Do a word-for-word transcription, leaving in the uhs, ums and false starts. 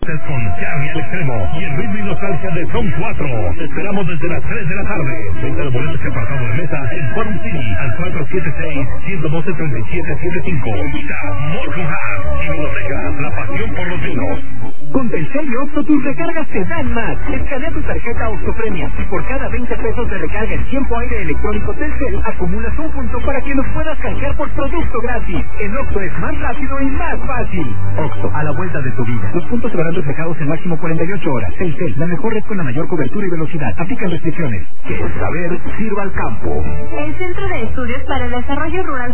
Con Charlie al extremo y el ritmo y nostalgia de Son cuatro. Te esperamos desde las tres de la tarde. Venta de boletos y apartado de mesa en Forum City al cuatro siete seis, uno uno dos, tres siete siete cinco. Vita, Morcujas y Bibliotecas, la pasión por los vinos. Con Telcel y Oxxo tus recargas te dan más. Escanea tu tarjeta Oxxo Premia y por cada veinte pesos de recarga en tiempo aire electrónico Telcel acumulas un punto para que los puedas canjear por producto gratis. En Oxxo es más rápido y más fácil. Oxxo, a la vuelta de tu vida. Los puntos se verán reflejados en máximo cuarenta y ocho horas. Telcel, la mejor red con la mayor cobertura y velocidad. Aplican restricciones. Que el saber sirva al campo. El Centro de Estudios para el Desarrollo Rural